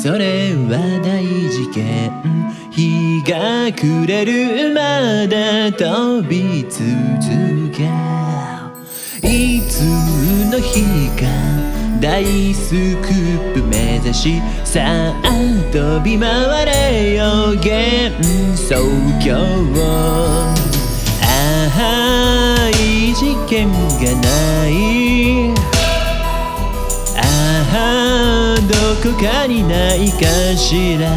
それは大事件。日が暮れるまで飛び続け、いつの日か大スクープ目指し、さあ飛び回れよ幻想郷。ああいい事件がない、ああどこかにないかしら。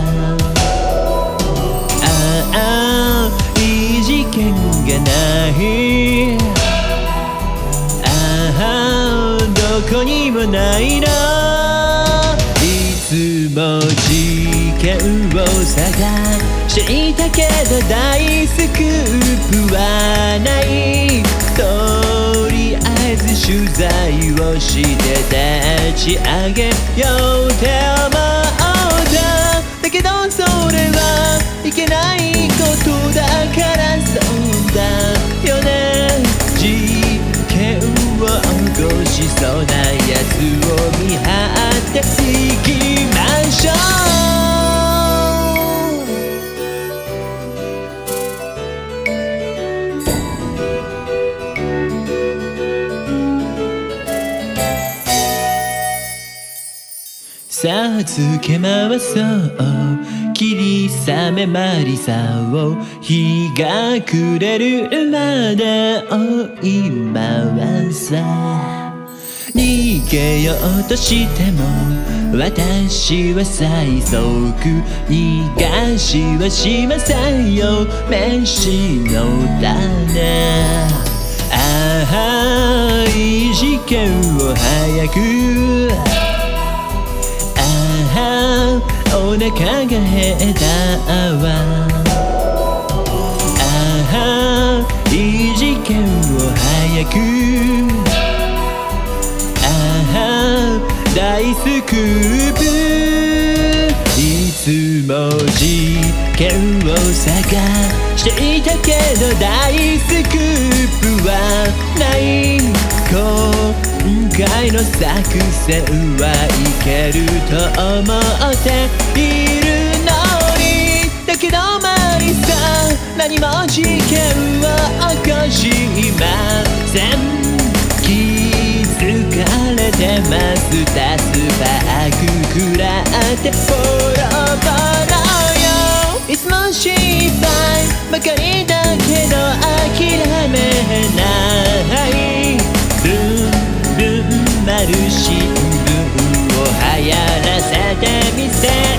ああいい事件がない、ああどこにもないの。いつも事件を探していたけど大スクープはない。とりあえず取材をして立ち上げようって思っただけど、それはいけないことだからそうだよね。事件を起こしそうなやつを見張っていきましょう。さあつけ回そう霧雨マリサを、日が暮れるまで追い回さ。逃げようとしても私は最速、逃がしはしませんよ飯の種。ああいい事件を早く、お腹が減ったわ。ああいい事件を早く、ああ大スクープ。いつも事件を探していたけど大スクープはない。今回の作戦はいけると思っているのに、だけどマリさん何も事件を起こしません。気づかれてます、タスパーク食らってボロボロよ。いつも失敗ばかりだけど諦めない。丸新聞を流行らせてみせ